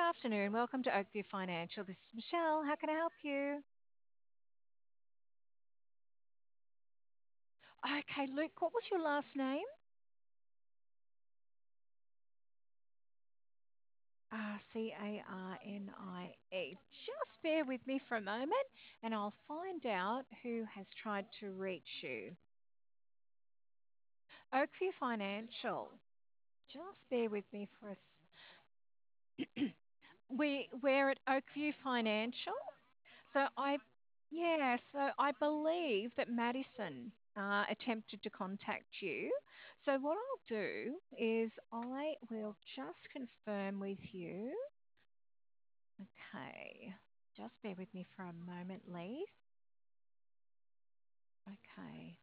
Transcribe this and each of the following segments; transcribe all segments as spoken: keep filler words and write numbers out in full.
afternoon. Welcome to Oakview Financial. This is Michelle. How can I help you? Okay, Luke, what was your last name? Uh, C A R N I E. Just bear with me for a moment and I'll find out who has tried to reach you. Oakview Financial. Just bear with me for a. s- We, we're at Oakview Financial. So I, yeah, so I believe that Madison uh, attempted to contact you. So what I'll do is I will just confirm with you. Okay, just bear with me for a moment, Lee. Okay,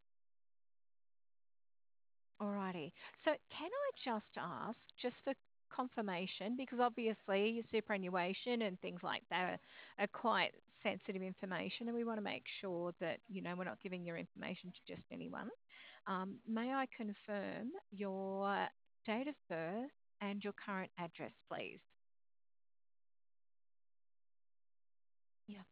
alrighty. So can I just ask, just for confirmation, because obviously your superannuation and things like that are, are quite sensitive information, and we want to make sure that you know we're not giving your information to just anyone. Um, may I confirm your date of birth and your current address, please? Yeah.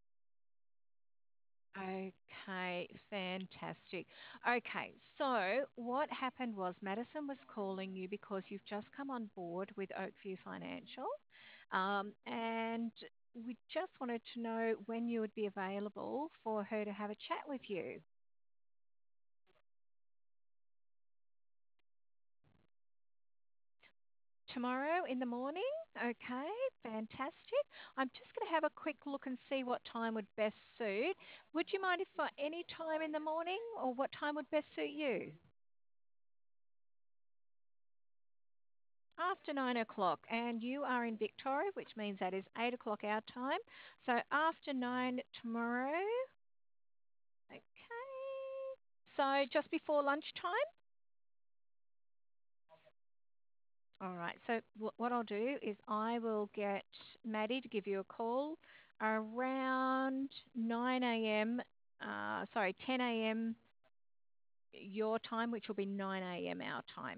Okay, fantastic. Okay, so what happened was Madison was calling you because you've just come on board with Oakview Financial, um, and we just wanted to know when you would be available for her to have a chat with you. Tomorrow in the morning? Okay, fantastic. I'm just going to have a quick look and see what time would best suit. Would you mind if for any time in the morning or what time would best suit you? After nine o'clock, and you are in Victoria, which means that is eight o'clock our time. So after nine tomorrow. Okay. So just before lunchtime? All right. So wh- what I'll do is I will get Maddie to give you a call around nine a m. Uh, sorry, ten a m your time, which will be nine a m our time.